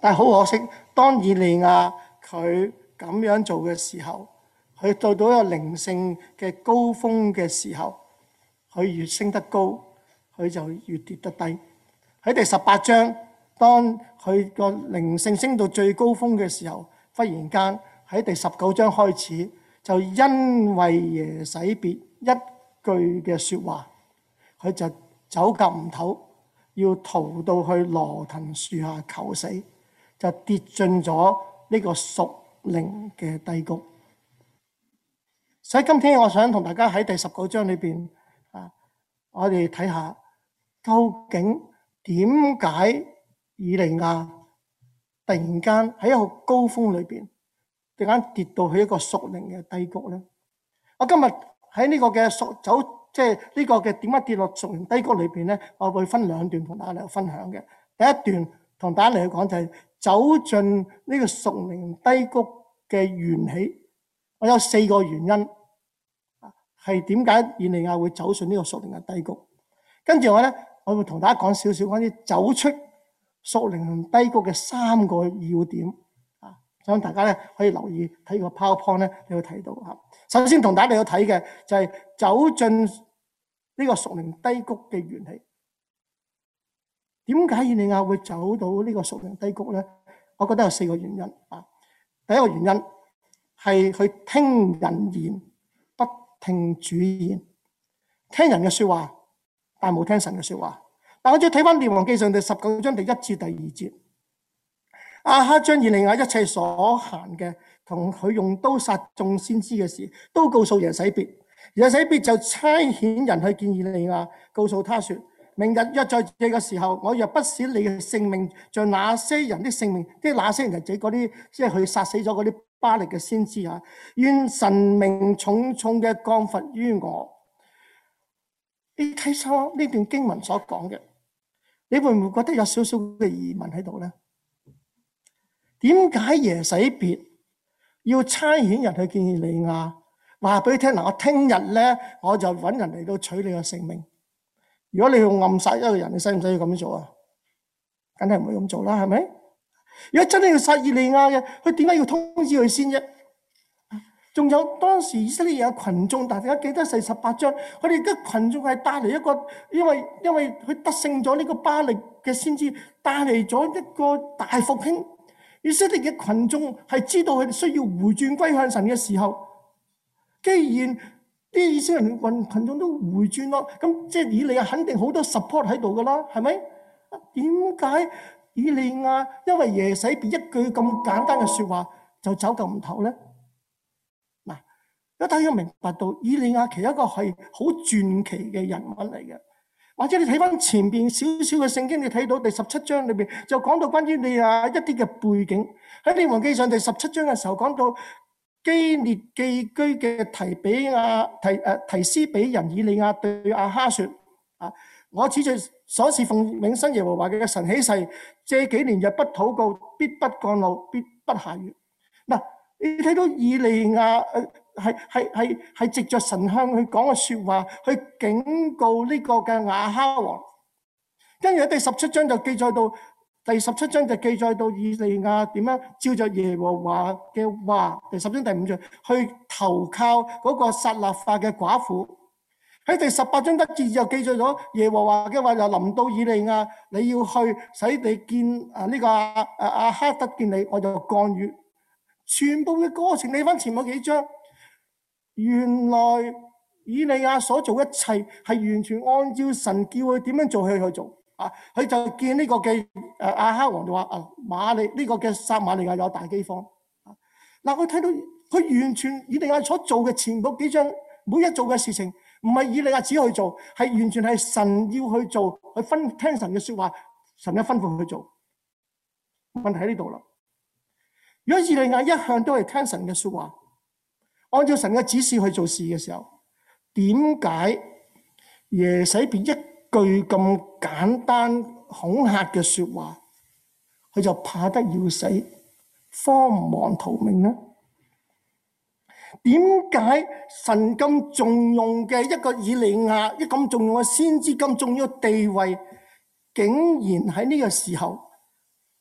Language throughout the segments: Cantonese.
但係好可惜，當以利亞佢咁樣做嘅時候，佢到到一個靈性嘅高峰嘅時候，佢越升得高，佢就越跌得低。喺第18章，當佢個靈性升到最高峰嘅時候，忽然間喺第19章開始，就因為耶洗別一句嘅説話，佢就走夾唔唞，要逃到去羅騰樹下求死，就跌進咗呢個屬靈嘅低谷。所以今天我想同大家喺第19章裏邊我哋睇下究竟點解以利亞突然間喺一個高峰裏邊，突然間跌到去一個屬靈嘅低谷咧？我今日喺呢個嘅即係呢個嘅點解跌落屬靈低谷裏邊咧，我會分兩段同大家嚟分享嘅。第一段同大家嚟講就係走進呢個屬靈低谷嘅緣起。我有4個原因係點解以利亞會走進呢個屬靈嘅低谷。跟住我會同大家講少少關於走出屬靈低谷嘅3個要點。想大家可以留意睇個 PowerPoint 咧，你會睇到嚇。首先同大家嚟睇嘅就係走進呢個屬靈低谷嘅緣起。點解以利亞會走到呢個屬靈低谷咧？我覺得有4個原因。第一個原因係佢聽人言，不聽主言，聽人嘅説話，但冇聽神嘅説話。但我再睇翻《列王記上》第19章第1至第2節，亞哈將以利亞一切所行嘅，同佢用刀殺眾先知嘅事，都告訴耶洗別。耶洗別就差遣人去見以利亞，告訴他說：明日約在這個時候，我若不使你嘅性命像那些人的性命，即係那些人就係嗰啲，即係佢殺死咗嗰啲巴力嘅先知啊！願神明重重嘅降罰於我。你睇錯呢段經文所講嘅，你會唔會覺得有少少嘅疑問喺度咧？點解耶洗別要差遣人去見以利亞，話俾佢聽嗱，我聽日咧我就揾人嚟到取你嘅性命？如果你要暗殺一個人，你使唔使要咁做啊？梗係唔會咁做啦，係咪？如果真係要殺以利亞嘅，佢點解要通知佢先啫？仲有當時以色列有群眾，大家記得第18章，佢哋嘅群眾係帶嚟一個，因為佢得勝咗呢個巴力嘅先知，帶嚟咗一個大復興。以色列嘅群眾係知道佢哋需要回轉歸向神嘅時候，既然啲以色列人群眾都回轉咯，咁即係以利亞肯定好多 support 喺度噶啦，係咪？點解以利亞因為耶洗別一句咁簡單嘅説話就走咁唔透咧？嗱，大家要明白到以利亞其實一個係好傳奇嘅人物嚟嘅。或者你睇翻前邊少少嘅聖經，你睇到第17章裏邊就講到關於以利亞一啲嘅背景。喺列王記上第17章嘅時候講到基列寄居嘅提斯比人以利亞對亞哈說：我此在所侍奉永生耶和華嘅神起誓，這幾年若不禱告，必不降露，必不下雨。嗱，你睇到以利亞係藉着神向佢講嘅説話，去警告呢個嘅亞哈王。跟住喺第17章就記載到以利亞點樣照着耶和華嘅話，第10章第5節去投靠嗰個撒勒法嘅寡婦。喺第18章1節就記載咗耶和華嘅話，就臨到以利亞，你要去使你見呢個亞哈得見你，我就降雨。全部嘅過程你翻前嗰幾章，原來以利亞所做一切係完全按照神叫佢點樣做去做。佢就見呢個嘅亞哈王就話呢個嘅撒瑪利亞有大饑荒。嗱，我睇到佢完全以利亞所做嘅前嗰幾章每一做嘅事情，唔係以利亞只去做，係完全係神要去做，去聽神嘅説話，神嘅吩咐去做。問題喺呢度啦。如果以利亞一向都係聽神嘅説話，按照神嘅指示去做事嘅時候，點解耶洗別一句咁簡單恐嚇嘅説話，佢就怕得要死，慌忙逃命呢？點解神咁重用嘅一個以利亞，一咁重用嘅先知，咁重要嘅地位，竟然喺呢個時候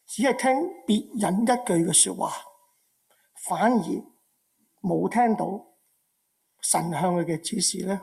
只係聽別人一句嘅說話，反而冇聽到神向佢嘅指示咧？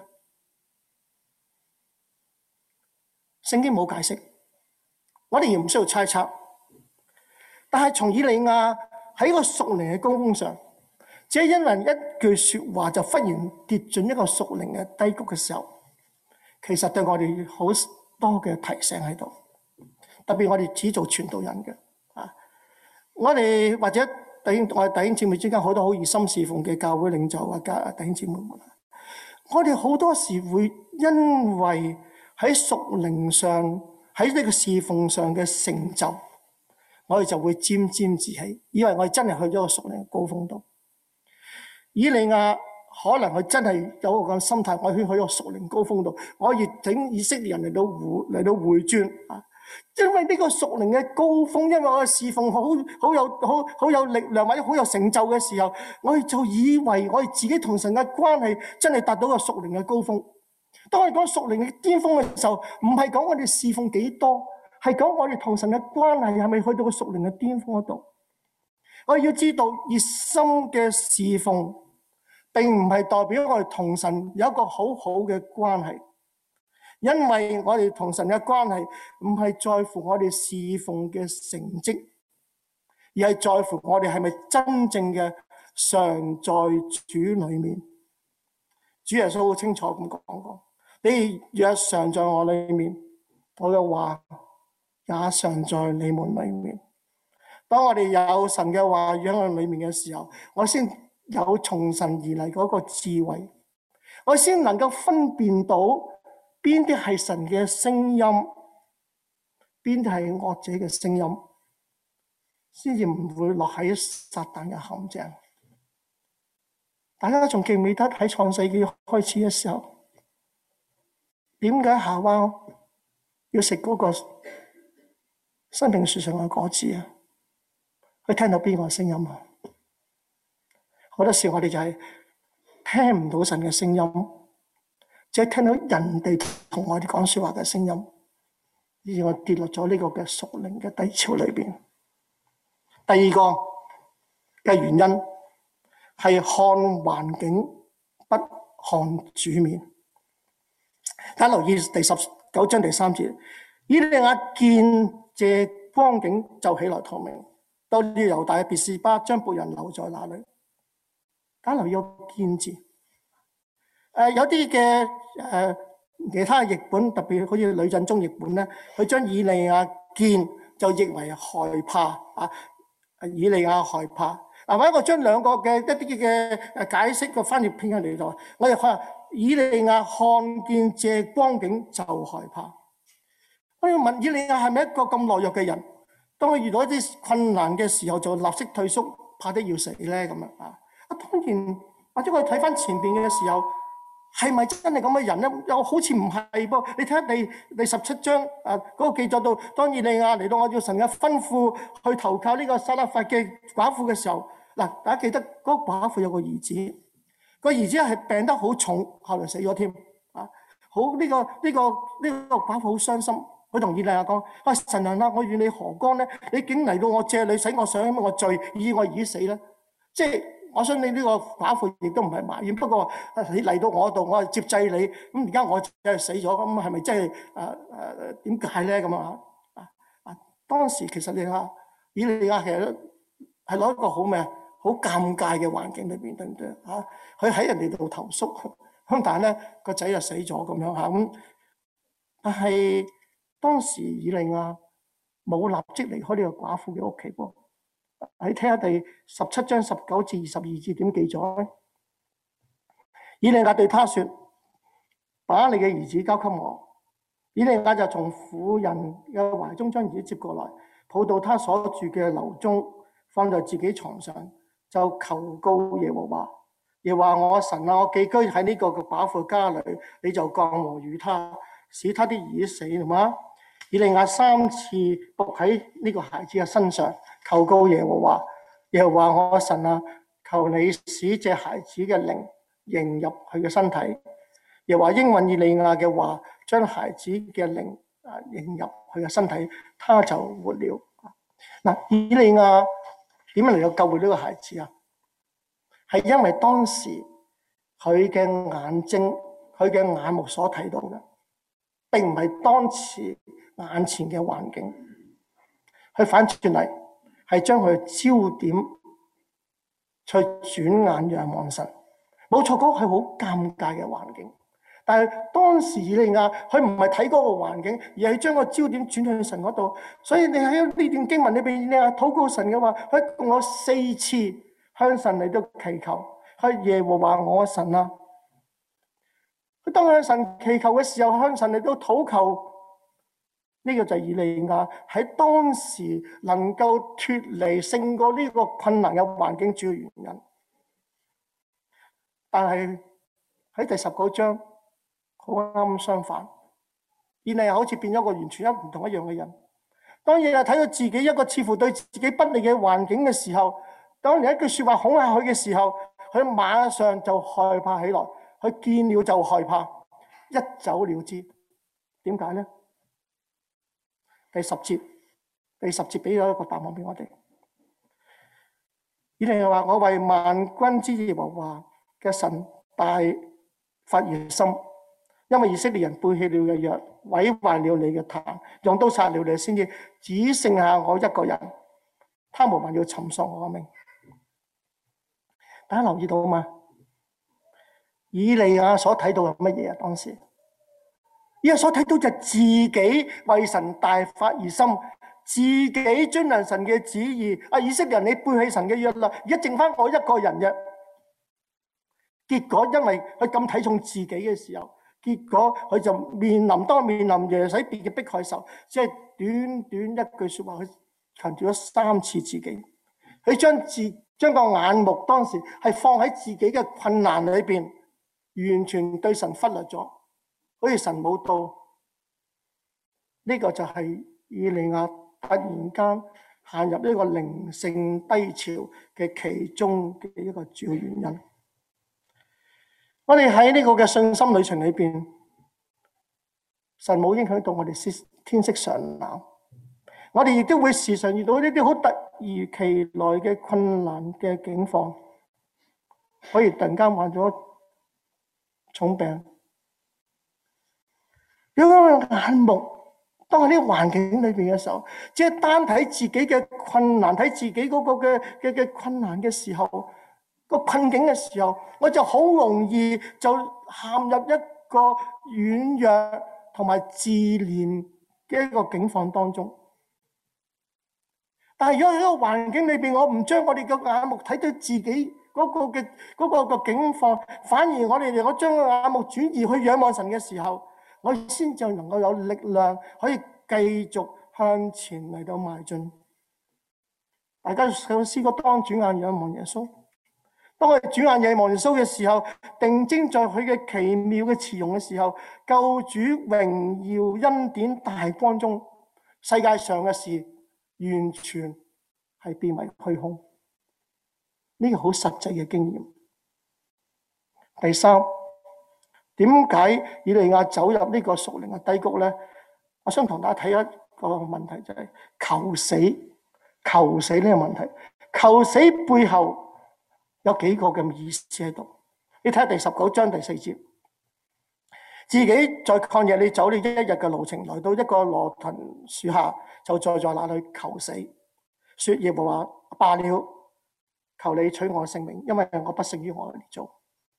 聖經冇解釋，我哋亦唔需要猜測。但係從以利亞喺個屬靈嘅高峰上，只係因為一句說話就忽然跌進一個屬靈嘅低谷嘅時候，其實對我哋好多嘅提醒喺度。特別我哋只做傳道人嘅我哋或者我哋弟兄姊妹之間好多好熱心侍奉嘅教會領袖啊，弟兄姊妹們，我哋好多時會因為喺屬靈上喺呢個侍奉上嘅成就，我哋就會沾沾自喜，以為我哋真係去咗個屬靈嘅高峰度。以利亞可能佢真係有個咁心態，我去咗個屬靈高峰度，我要整以色列人嚟到回轉啊！因為呢個屬靈嘅高峰，因為我嘅侍奉好有力量或者好有成就嘅時候，我哋就以為我哋自己同神嘅關係真係達到個屬靈嘅高峰。當我哋講屬靈嘅巔峰嘅時候，唔係講我哋侍奉幾多，係講我哋同神嘅關係係咪去到個屬靈嘅巔峰嗰度。我哋要知道熱心嘅侍奉並唔係代表我哋同神有一個好好嘅關係，因為我哋同神嘅關係唔係在乎我哋侍奉嘅成績，而係在乎我哋係咪真正嘅常在主裏面。主耶穌好清楚咁講過，你若常在我裏面，我嘅話也常在你們裏面。當我哋有神嘅話語喺我裏面嘅時候，我先有從神而嚟嗰個智慧，我先能夠分辨到邊啲係神嘅聲音，邊啲係惡者嘅聲音，先至唔會落喺撒旦嘅陷阱。大家仲記唔記得喺創世紀開始嘅時候，點解夏娃要食嗰個生命樹上嘅果子啊？佢聽到邊個聲音啊？好多時我哋就係聽唔到神嘅聲音，只係聽到人哋同我哋講說話嘅聲音，而我跌落咗呢個嘅屬靈嘅低潮裏邊。第二個嘅原因係看環境不看主面。大家留意第19章第3節，以利亞見這光景就起來逃命，到了猶大嘅別是巴，將僕人留在那裏。大家留意個見字，有啲嘅其他譯本，特別好似呂振中譯本咧，佢將以利亞見就譯為害怕啊，以利亞害怕。或者我將兩個嘅一啲嘅解釋個翻譯拼喺嚟度，我哋話以利亞看見這光景就害怕。我要問以利亞係咪一個咁懦弱嘅人？當佢遇到一啲困難嘅時候，就立即退縮，怕得要死咧咁樣啊？當然，或者我哋睇翻前邊嘅時候，係咪真係咁嘅人咧？又好似唔係噃。你睇下第17章嗰個記載到，當以利亞嚟到按照神嘅吩咐去投靠呢個撒勒法嘅寡婦嘅時候，嗱，大家記得嗰個寡婦有個兒子，個兒子係病得好重，後來死咗添啊！好呢個寡婦好傷心，佢同以利亞講：神啊，我與你何干咧？你竟嚟到我借你使我想我罪，以我兒死咧？即係我想你呢個寡婦亦都唔係埋怨，不過你嚟到我度，我係接濟你，咁而家我真係死咗，咁係咪真係點解咧？咁啊？當時其實以利亞其實係攞一個好咩？好尷尬嘅環境裏邊，對唔對啊？佢喺人哋度投宿，但係咧個仔就死咗咁樣嚇咁。但係當時以利亞冇立即離開呢個寡婦嘅屋企噃。你睇下第17章19至22節點記載？以利亞對他說：把你嘅兒子交給我。以利亞就從婦人嘅懷中將兒子接過來，抱到他所住嘅樓中，放在自己床上。就求告耶和華，耶和華我神啊，我寄居喺呢個嘅寡婦家裏，你就降禍與他，使他啲兒死，係嘛？以利亞3次伏喺呢個孩子嘅身上，求告耶和華，耶和華我神啊，求你使這孩子嘅靈迎入佢嘅身體。耶和華應允以利亞嘅話，將孩子嘅靈迎入佢嘅身體，他就活了。 嗱，以利亞點樣嚟到救活呢個孩子啊？係因為當時佢嘅眼睛、佢嘅眼目所睇到嘅，並唔係當時眼前嘅環境。佢反轉嚟係將佢嘅焦點去轉眼仰望神。冇錯，嗰個係好尷尬嘅環境。但係當時以利亞佢唔係睇嗰個環境，而係將個焦點轉向神嗰度。所以你喺呢段經文裏邊，你話禱告神嘅話，佢共有4次向神嚟到祈求，係耶和華我神啊！佢當向神祈求嘅時候，向神嚟到禱求，呢個就係以利亞喺當時能夠脫離勝過呢個困難嘅環境主要原因。但係喺第19章，好啱相反，以利亞好似變咗個完全唔同一樣嘅人。當以利亞睇到自己一個似乎對自己不利嘅環境嘅時候，當人一句說話恐嚇佢嘅時候，佢馬上就害怕起來，佢見了就害怕，一走了之。點解呢？第十節俾咗一個答案俾我哋。以利亞話：我為萬軍之耶和華嘅神大發熱心，因為以色列人背棄了嘅約，毀壞了你嘅壇，用刀殺了你先至，只剩下我一個人，他們還要尋索我嘅命。大家留意到嘛？以利亞所睇到係乜嘢啊？當時以利亞所睇到就係自己為神大發熱心，自己遵行神嘅旨意。以色列人，你背棄神嘅約啦，而家剩翻我一個人嘅。結果因為佢咁睇重自己嘅時候，結果佢就面臨耶洗別嘅迫害時候，即係短短一句說話，佢強調咗3次自己。佢將個眼目當時係放喺自己嘅困難裏邊，完全對神忽略咗，好似神冇到。呢個就係以利亞突然間陷入呢個靈性低潮嘅其中嘅一個主要原因。我哋喺呢個嘅信心旅程裏邊，神冇影響到我哋天色常藍，我哋亦都會時常遇到呢啲好突如其來嘅困難嘅境況，可以突然間患咗重病。如果眼目當喺呢個環境裏邊嘅時候，只係單睇自己嘅困難，睇自己嗰個嘅困難嘅時候，個困境嘅時候，我就好容易就陷入一個軟弱同埋自憐嘅一個境況當中。但係如果喺個環境裏邊，我唔將我哋嘅眼目睇到自己嗰個境況，反而我哋將個眼目轉移去仰望神嘅時候，我先至能夠有力量可以繼續向前嚟到邁進。大家唱詩歌，當轉眼仰望耶穌。當我哋轉眼仰望耶穌嘅時候，定睛在佢嘅奇妙嘅慈容嘅時候，救主榮耀恩典大光中，世界上嘅事完全係變為虛空。呢個好實際嘅經驗。第三，點解以利亞走入呢個屬靈嘅低谷呢？我想同大家睇一個問題，就係求死呢個問題。求死背後有幾個嘅意思喺度。你睇下第19章第4節，自己在曠野裏走了1日嘅路程，來到一個羅藤樹下，就坐在那裏求死，說：耶和華，罷了，求你取我性命，因為我不勝於我列祖。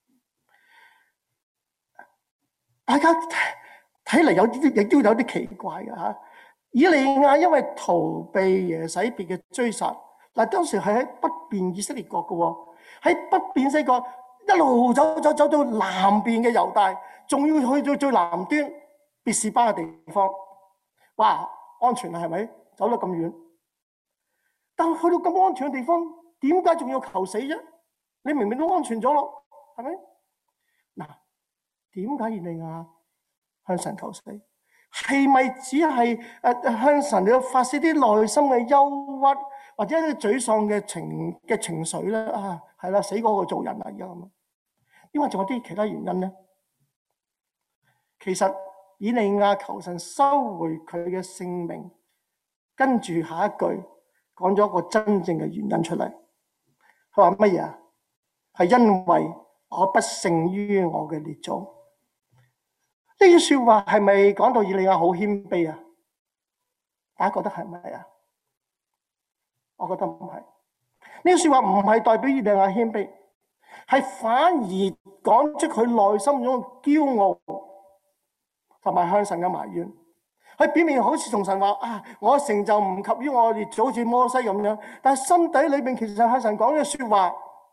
大家睇嚟亦都有啲奇怪嘅吓。以利亞因為逃避耶洗別嘅追殺，嗱，當時係喺北邊以色列國嘅，喺北邊以色列國一路走到南邊嘅猶大，仲要去到最南端別是巴嘅地方。哇，安全啊，係咪？走得咁遠，但係去到咁安全嘅地方，點解仲要求死啫？你明明都安全咗咯，係咪？嗱，點解以利亞向神求死？係咪只係向神要發洩啲內心嘅憂鬱或者啲沮喪嘅情緒咧？係啦，死過去做人啊，而家咁。因為仲有啲其他原因咧。其實以利亞求神收回佢嘅性命，跟住下一句講咗一個真正嘅原因出嚟。佢話乜嘢啊？係因為我不勝於我嘅列祖。呢句說話係咪講到以利亞好謙卑啊？大家覺得係咪啊？我覺得唔係。呢句說話唔係代表以利亞謙卑，係反而講出佢內心中嘅驕傲同埋向神嘅埋怨。佢表面好似同神話啊，我成就唔及於我列祖好似摩西咁樣，但係心底裏面其實向神講嘅說話。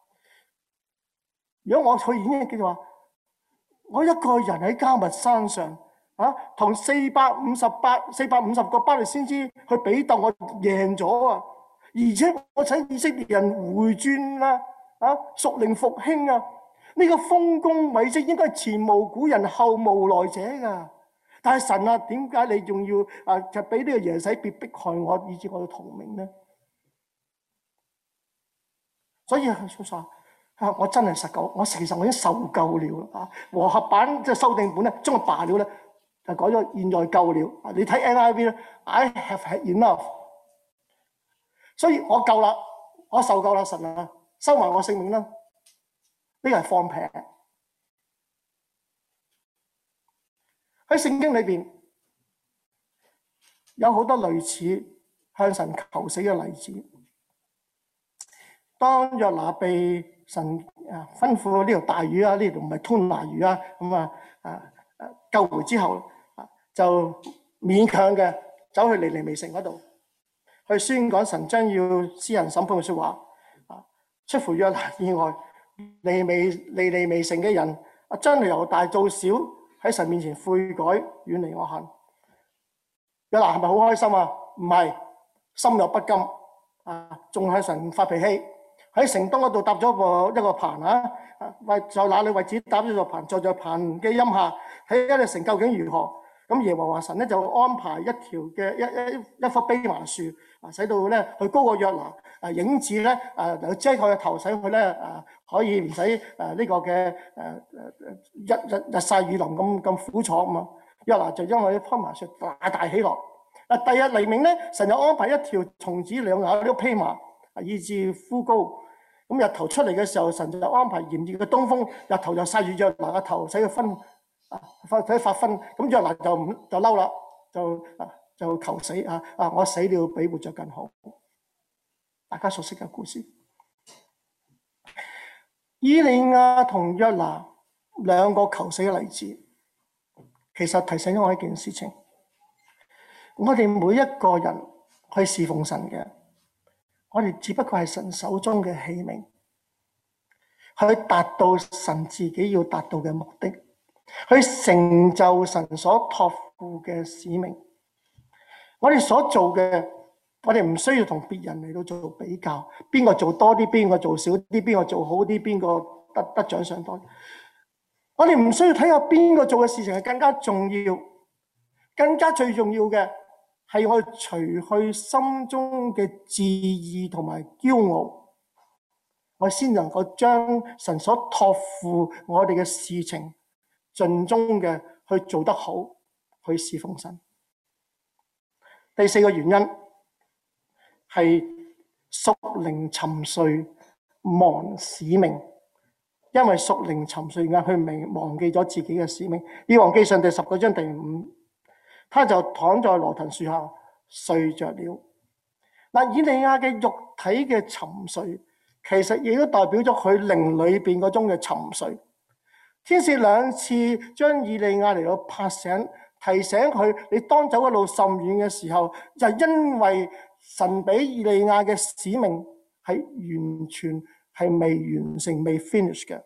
如果我去演繹嘅話，我一個人喺迦密山上啊，同450個巴力先知去比鬥，我贏咗啊！而且我使以色列人回轉啦，屬靈復興啊！呢個豐功偉績應該係前無古人後無來者噶。但係神啊，點解你仲要就俾呢個耶洗別迫害我，以致我嘅同名呢？所以佢話我真係實夠，我其實我已經受夠了啊！和合版即係修訂本咧，將個罷了咧就改咗現在夠了。你睇 NIV 咧 ，I have had enough， 所以我夠啦，我受夠啦，神啊，收埋我性命啦！呢個係放屁。喺聖經裏邊有好多類似向神求死嘅例子。當約拿被神吩咐呢條大魚啊，呢條唔係吞拿魚啊，咁救回之後就勉強嘅走去尼尼微城嗰度去宣講神將要施行審判嘅說話。出乎約拿以外，尼尼微城嘅人將由大到小喺神面前悔改，遠離惡行。約拿係咪好開心啊？唔係，心有不甘仲向神發脾氣。喺城東嗰度搭咗一個棚在那裏為自己搭咗座棚，坐在棚嘅蔭下睇一隻城究竟如何。咁耶和華神咧就安排一條嘅一棵蓖麻樹使到咧佢高過約拿影子咧遮佢嘅頭，使佢咧可以唔使呢個嘅日曬雨淋咁苦楚啊嘛。約拿就因為呢棵麻樹大喜樂。第日黎明咧，神又安排一條蟲子兩咬呢個蓖麻以致枯乾。咁日頭出嚟嘅時候，神就安排炎熱嘅東風，日頭就曬住約拿嘅頭，使佢發昏。咁約拿就嬲啦，就求死我死了比活着更好。大家熟悉嘅故事。以利亞同約拿兩個求死嘅例子，其實提醒咗我一件事情：我哋每一個人去侍奉神嘅，我哋只不過係神手中嘅器皿，去達到神自己要達到嘅目的，去成就神所託付嘅使命。我哋所做嘅，我哋唔需要同別人嚟到做比較，邊個做多啲，邊個做少啲，邊個做好啲，邊個得獎賞多啲。我哋唔需要睇下邊個做嘅事情係更加重要，更加最重要嘅係我哋除去心中嘅自義同埋驕傲，我先能夠將神所託付我哋嘅事情盡忠嘅去做得好，去侍奉神。第四個原因係屬靈沉睡，忘使命。因為屬靈沉睡嘅，佢忘記咗自己嘅使命。列王記上第19章第5，他就躺在羅藤樹下睡着了。嗱，以利亞嘅肉體嘅沉睡，其實亦都代表咗佢靈裏邊嗰種嘅沉睡。天使兩次將以利亞嚟到拍醒，提醒佢：你當走嘅路甚遠嘅時候，就因為神俾以利亞嘅使命係完全係未完成、未 finish 嘅。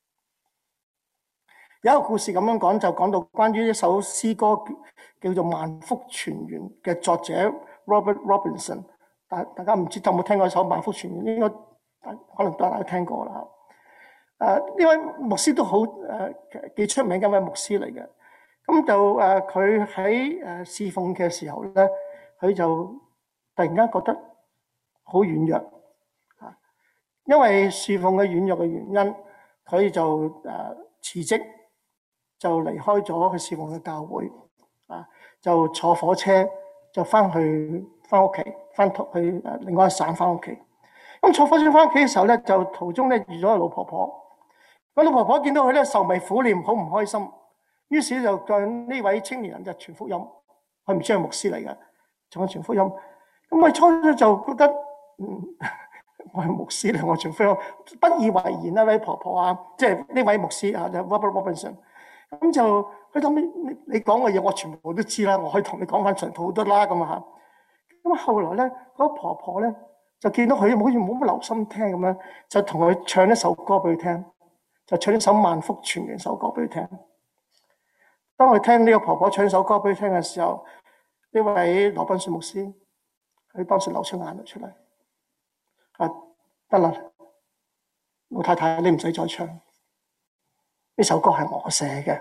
有一個故事咁樣講，就講到關於一首詩歌叫做《萬福泉源》嘅作者 Robert Robinson。大家唔知有冇聽過一首《萬福泉源》？應該可能大家都聽過啦。呢位牧師都好幾出名嘅一位牧師嚟嘅。咁就佢喺侍奉嘅時候咧，佢就突然間覺得好軟弱因為侍奉嘅軟弱嘅原因，佢就辭職，就離開咗佢侍奉嘅教會就坐火車就翻去翻屋企，去另外一省翻屋企。咁坐火車翻屋企嘅時候咧，就途中咧遇咗個老婆婆。個老婆婆見到佢咧愁眉苦臉，好唔開心，於是就向呢位青年人就傳福音。佢唔知係牧師嚟嘅，仲係傳福音。咁佢初初就覺得，我係牧師嚟，我傳福音，不以為然。呢位婆婆啊，即係呢位牧師啊，Robert Robinson。咁就佢諗你講嘅嘢，我全部都知啦，我可以同你講翻全套都啦咁啊。咁後來咧，嗰個婆婆咧就見到佢好似冇乜留心聽咁樣，就同佢唱一首歌俾佢聽，就唱一首萬福傳嘅首歌俾佢聽。當佢聽呢個婆婆唱首歌俾佢聽嘅時候，呢位羅賓遜牧師，佢當時流出眼淚出嚟。得啦，老太太，你唔使再唱，呢首歌係我寫嘅。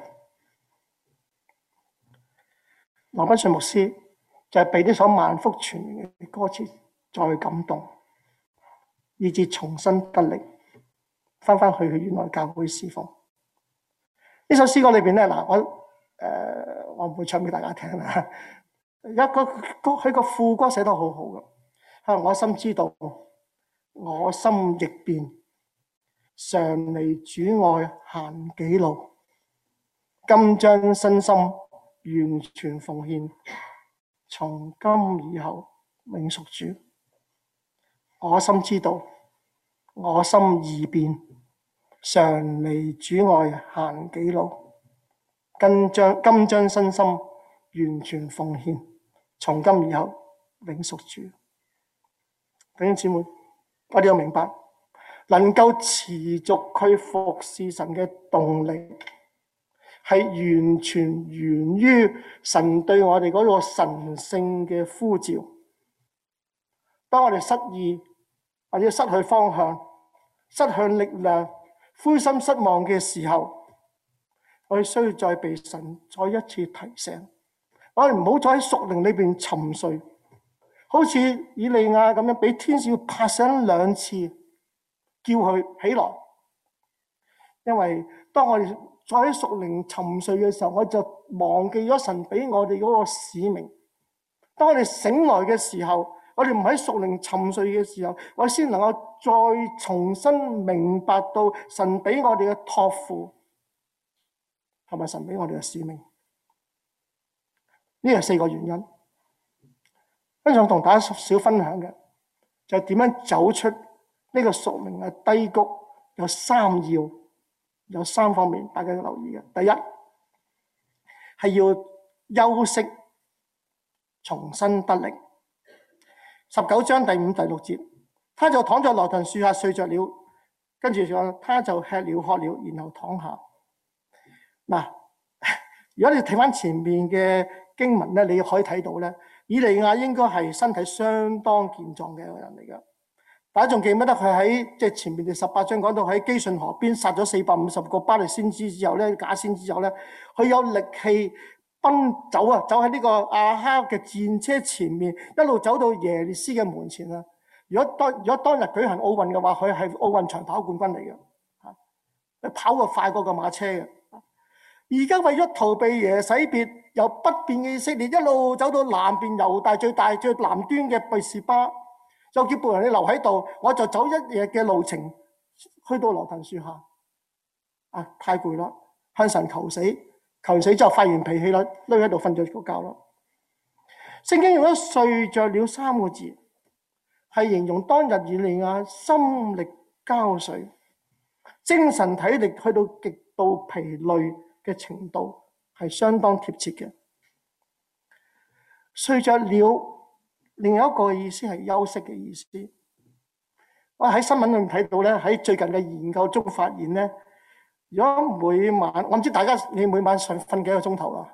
羅賓遜牧師就係被呢首萬福傳嘅歌詞再感動，以致重新得力，翻去佢原來教會侍奉。呢首詩歌裏邊咧，我唔會唱俾大家聽啦。佢個副歌寫得好好嘅，我心知道，我心易變，常離主愛行幾路，今將身心完全奉獻，從今以後永屬主。我心知道，我心易變，常離主愛行幾路，今將身心完全奉獻，從今以後永屬主。弟兄姊妹，我哋要明白，能夠持續去服侍神嘅動力，係完全源於神對我哋嗰個神聖嘅呼召。當我哋失意或者失去方向、失去力量、灰心失望嘅時候，我哋需要再被神再一次提醒，我哋唔好再喺屬靈裏邊沉睡，好似以利亞咁樣俾天使要拍醒2次，叫佢起來。因為當我哋再喺屬靈沉睡嘅時候，我就忘記咗神俾我哋嗰個使命。當我哋醒來嘅時候，我哋唔喺屬靈沉睡嘅時候，我先能夠再重新明白到神俾我哋嘅託付，同埋神俾我哋嘅使命。呢係4個原因。跟住同大家少分享嘅，就係點樣走出呢個屬靈嘅低谷。有3方面，大家要留意嘅。第一係要休息，重新得力。19章第5、第6節，他就躺在羅騰樹下睡着了，跟住講他就吃了喝了，然後躺下。嗱，如果你睇翻前面嘅經文咧，你可以睇到咧，以利亞應該係身體相當健壯嘅一個人嚟噶。大家仲記唔記得佢喺前面嘅18章講到喺基順河邊殺咗450個巴力先知之後咧，假先知之後咧，佢有力氣奔走走喺呢個亞哈嘅戰車前面，一路走到耶利斯嘅門前啊！如果當日舉行奧運嘅話，佢係奧運長跑冠軍嚟嘅，佢跑過快過個馬車嘅。而家為咗逃避耶洗別，由北邊嘅以色列一路走到南邊猶大最南端嘅別是巴，就叫僕人你留喺度，我就走1夜嘅路程，去到羅騰樹下。太攰啦，向神求死之後發完脾氣啦，匿喺度瞓咗個覺咯。聖經用咗睡着了3個字，係形容當日以利亞心力交瘁，精神體力去到極度疲累嘅程度，係相當貼切嘅。睡着了，另一個意思係休息嘅意思。我喺新聞裏面睇到咧，喺最近嘅研究中發現咧，如果每晚，我唔知大家你每晚瞓幾個鐘頭啊？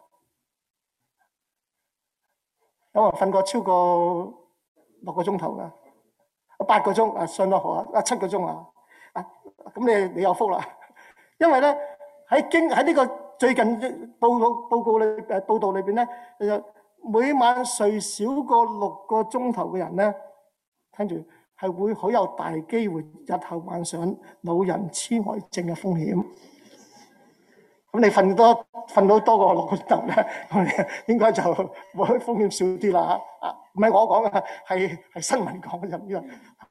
有冇人瞓過超過6個鐘頭噶？8個鐘相當好啊！7個鐘啊！咁你有福啦，因為咧喺呢個最近報道裏邊咧，每晚睡少過6個鐘頭嘅人咧，聽住係會好有大機會日後患上老人痴呆症嘅風險。咁你瞓多瞓到多過落個頭咧，應該就風險少啲啦。唔係我講嘅，係新聞講嘅啫。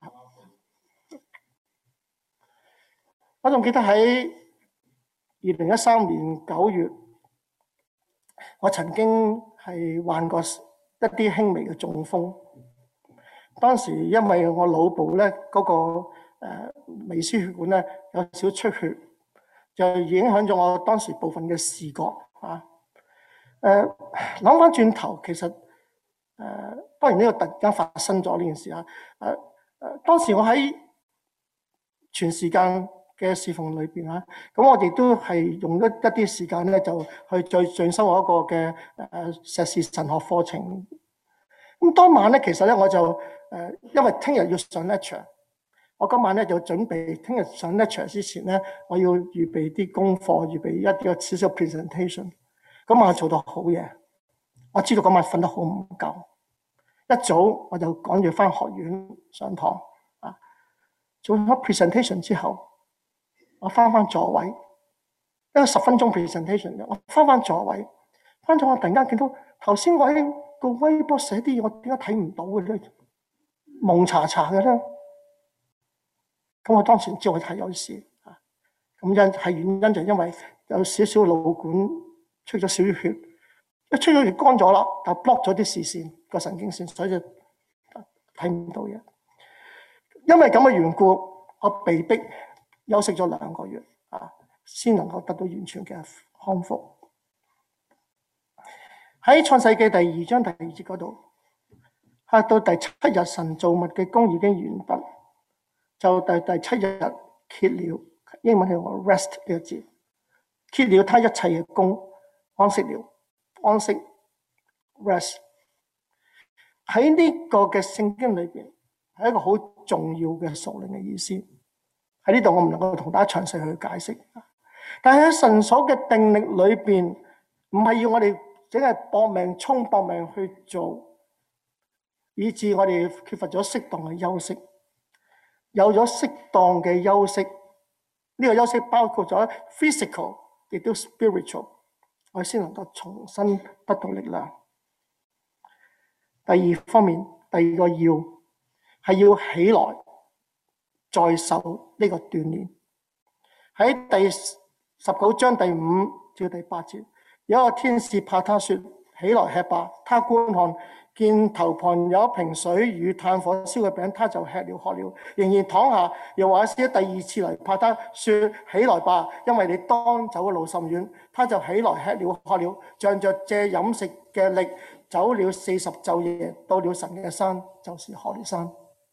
我仲記得喺2013年9月，我曾經係患過一啲輕微嘅中風。當時因為我腦部咧嗰個微絲血管咧有少出血，就影響咗我當時部分嘅視覺啊。諗翻轉頭，其實當然呢個突然間發生咗呢件事啊。當時我喺全時間嘅侍奉裏邊啊，咁我哋都係用一啲時間咧，就去再進修我一個嘅碩士神學課程。咁當晚咧，其實咧我就因為聽日要上 lecture， 我今晚咧就準備聽日上 lecture 之前咧，我要預備啲功課，預備一個少少 presentation。咁我做到好夜，我知道嗰晚瞓得好唔夠，一早我就趕住翻學院上堂啊。做咗 presentation 之後，我翻座位，一個10分鐘 presentation 嘅，我翻座位，翻咗我突然間見到頭先我喺個微博寫啲嘢，我點解睇唔到嘅咧？蒙查查嘅咧。咁我當時知道我係有事啊。咁原因就因為有少少腦管出咗少少血，一出咗血乾咗啦，就 block 咗啲視線個神經線，所以就睇唔到嘢。因為咁嘅緣故，我被逼休息咗2個月啊，先能夠得到完全嘅康復。喺創世記第2章第2節嗰度，到第7日神造物嘅工已經完畢，就第7日歇了，英文係用 rest 呢個字，歇了他一切嘅工，安息了，安息 rest。喺呢個嘅聖經裏邊係一個好重要嘅屬靈嘅意思。喺呢度我唔能夠同大家詳細去解釋，但係喺神所嘅定力裏邊，唔係要我哋淨係搏命衝搏命去做，以致我哋缺乏咗適當嘅休息。有咗適當嘅休息，呢個休息包括咗 physical 亦都 spiritual， 我哋先能夠重新得到力量。第二方面，第二個係要起來再受呢個鍛鍊。喺第19章第5至第8節，有一個天使拍他說：起來吃吧。他觀看，見頭旁有一瓶水與炭火燒嘅餅，他就吃了喝了，仍然躺下。又或者第二次嚟拍他說：起來吧，因為你當走嘅路甚遠。他就起來吃了喝了，仗着這飲食嘅力，走了40晝夜，到了神嘅山，就是何烈山。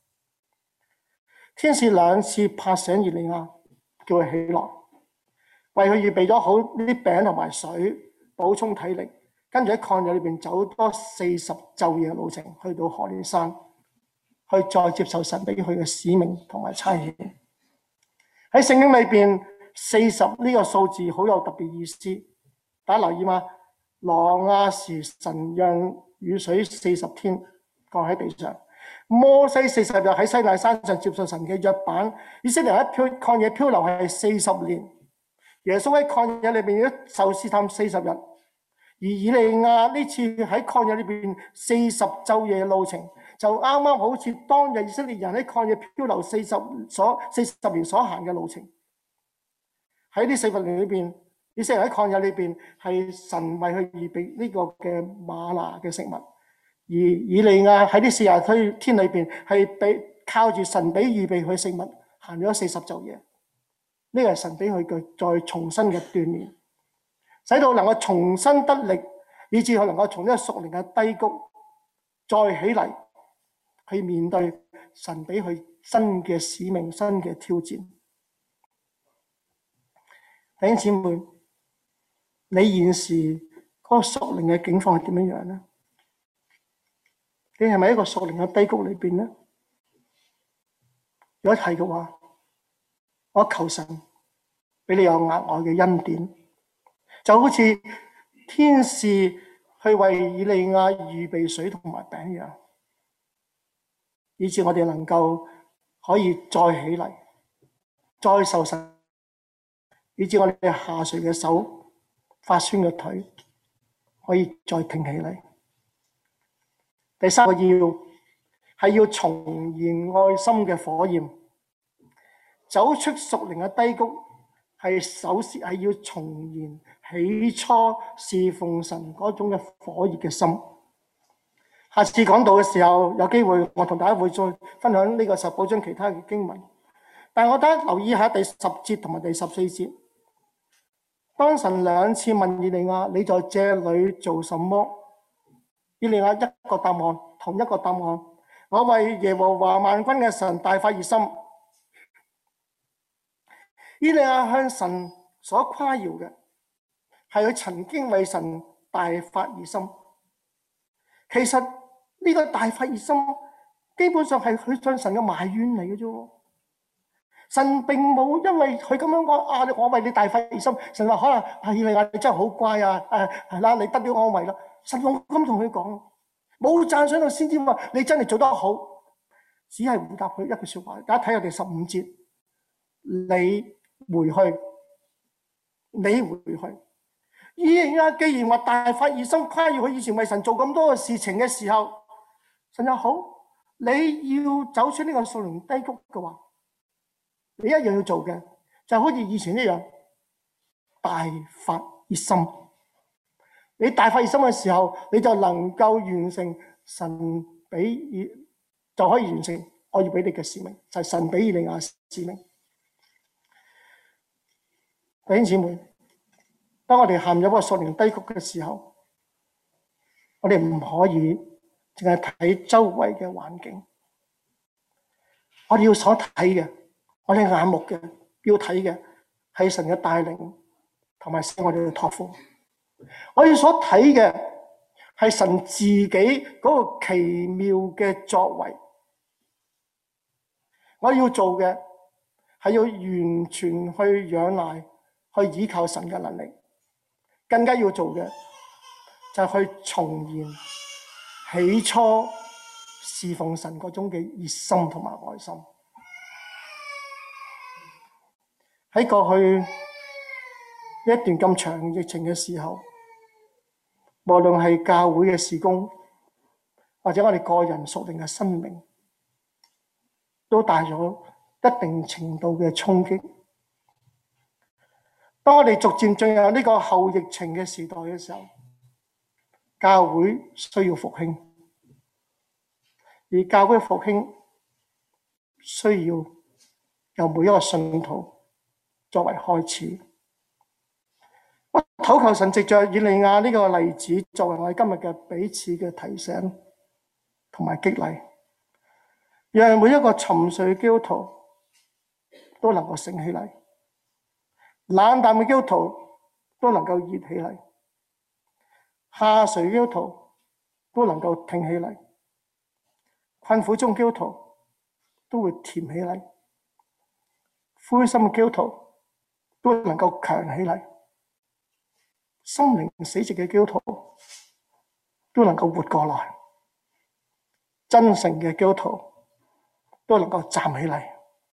天使2次拍醒以利亞，叫佢起來，為佢預備咗好呢啲餅同埋水，補充體力。跟住喺曠野裏邊走多40晝夜嘅路程，去到何烈山，去再接受神俾佢嘅使命同埋差遣。喺聖經裏邊，40呢個數字好有特別意思。大家留意嘛？挪亞時神讓雨水40天降喺地上，摩西40日喺西奈山上接受神嘅約版，以色列喺曠野漂流係40年，耶穌喺曠野裏邊都受試探40日，而以利亞呢次喺曠野裏邊40晝夜嘅路程，就啱啱好似當日以色列人喺曠野漂流40年所行嘅路程。喺呢40年裏邊，以色列喺曠野裏邊係神為佢預備呢個嘅嗎哪嘅食物，而以利亞喺呢40天裏邊係靠住神俾預備佢食物，行咗40晝夜。呢個係神俾佢嘅再重新嘅鍛鍊，使到能夠重新得力，以致佢能夠從呢個屬靈嘅低谷再起嚟，去面對神俾佢新嘅使命、新嘅挑戰。弟兄姊妹，你現時嗰個屬靈嘅境況係點樣呢？你係咪一個屬靈嘅低谷裏邊呢？如果係嘅話，我求神俾你有額外嘅恩典，就好似天使去為以利亞預備水同埋餅一樣，以致我哋能夠可以再起嚟，再受神，以致我哋下垂嘅手發酸嘅腿可以再挺起嚟。第三個係要重燃愛心嘅火焰，走出屬靈嘅低谷，係首先係要重燃起初侍奉神嗰種嘅火熱嘅心。下次講到嘅時候，有機會我同大家會再分享呢個十九章其他嘅經文。但係我大家留意下第10節同埋第14節，當神2次問以利亞：你在這裏做什麼？以利亞一個答案，同一個答案：我為耶和華萬軍嘅神大發熱心。以利亞向神所誇耀嘅係佢曾經為神大發熱心。其實呢個大發熱心基本上係佢向神嘅埋怨嚟嘅啫。神並冇因為佢咁樣講我為你大發熱心，神話可能以利亞你真係好乖啊，係啦，你得了安慰啦。神冇咁同佢講，冇讚賞到先知話你真係做得好，只係回答佢一句說話。大家睇下第15節，你回去。以利亞既然話大發熱心誇耀佢以前為神做咁多嘅事情嘅時候，神又好，你要走出呢個屬靈低谷嘅話，你一樣要做嘅就好似以前一樣大發熱心。你大發熱心嘅時候，你就能夠完成神就可以完成我要俾你嘅使命，就係神俾以利亞使命。弟兄姊妹，當我哋陷入個屬靈低谷嘅時候，我哋唔可以淨係睇周圍嘅環境，我哋要所睇嘅，我哋眼目嘅要睇嘅係神嘅帶領同埋我哋嘅託付。我哋所睇嘅係神自己嗰個奇妙嘅作為。我要做嘅係要完全去仰賴、去依靠神嘅能力。更加要做嘅就係去重燃起初侍奉神嗰種嘅熱心同埋愛心。喺過去一段咁長疫情嘅時候，無論係教會嘅事工，或者我哋個人屬靈嘅生命，都帶咗一定程度嘅衝擊。當我哋逐漸進入呢個後疫情嘅時代嘅時候，教會需要復興，而教會復興需要由每一個信徒作為開始。我禱求神藉着以利亞呢個例子，作為我哋今日嘅彼此嘅提醒同埋激勵，讓每一個沉睡嘅基督徒都能夠醒起嚟，冷淡嘅基督徒都能夠熱起嚟，下垂嘅基督徒都能夠挺起嚟，困苦中嘅基督徒都會甜起嚟，灰心嘅基督徒都能夠強起嚟，心靈死寂嘅基督徒都能夠活過來，真誠嘅基督徒都能夠站起嚟。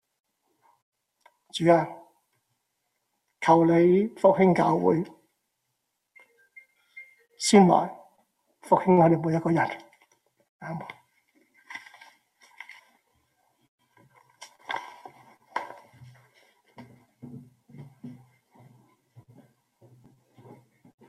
主啊，求你復興教會，先來復興我哋每一個人。阿們。